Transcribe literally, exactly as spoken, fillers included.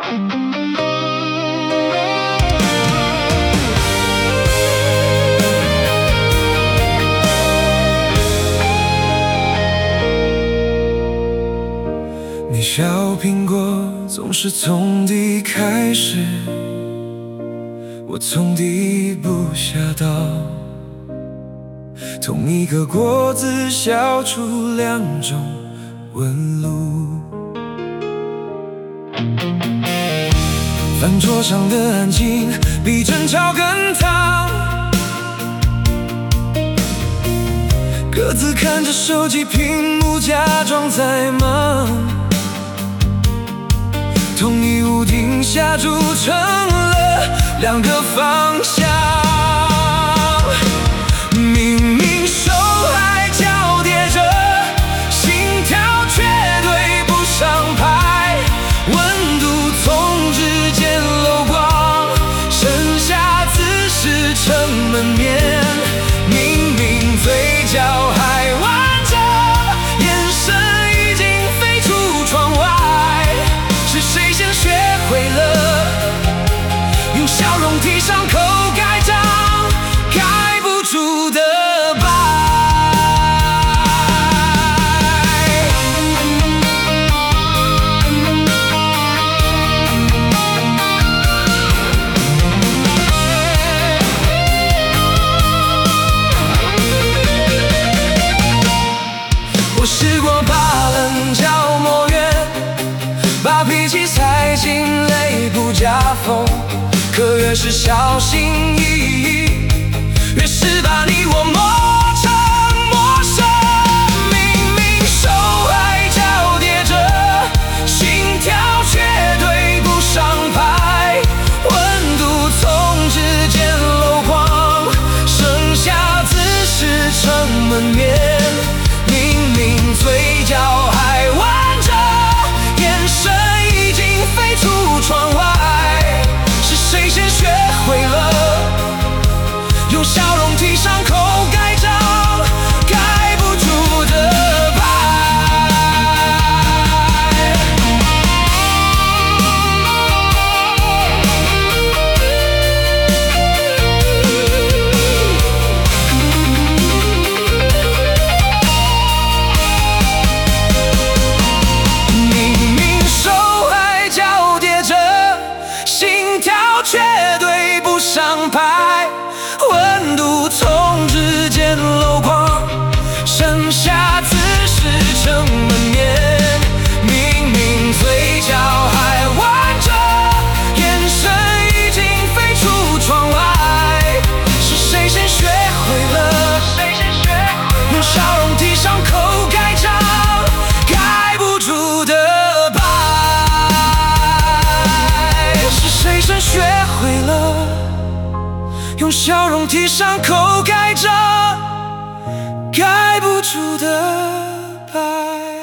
你小苹果总是从底开始，我从底部下刀，同一个果子笑出两种纹路。饭桌上的安静比争吵更烫，各自看着手机屏幕，假装在忙。同一屋顶下筑成了两个方向，明明手还交叠着，心跳却对不上拍，温度从指尖漏光，剩下姿势成门面。明明嘴角还弯着，眼神已经飞出窗外，是谁先学会了用笑容替伤口盖章，盖不住的白。我试过把棱角磨圆，把脾气塞进泪不夹缝，可越是小心翼翼，越是把你我磨成陌生。明明手还交叠着，心跳却对不上拍，温度从指尖漏光，剩下姿势成门面。明明嘴角还弯着，眼神已经飞出窗外，是谁先学会了用笑容替伤口盖章，盖不住的白。明明手还交叠着，心跳却对不上拍，温度从指尖漏光，剩下姿势成门面。明明嘴角还弯着，眼神已经飞出窗外，是谁先学会了用笑容替伤口盖章，盖不住的白。是谁先学会了用笑容替伤口盖章，盖不住的白。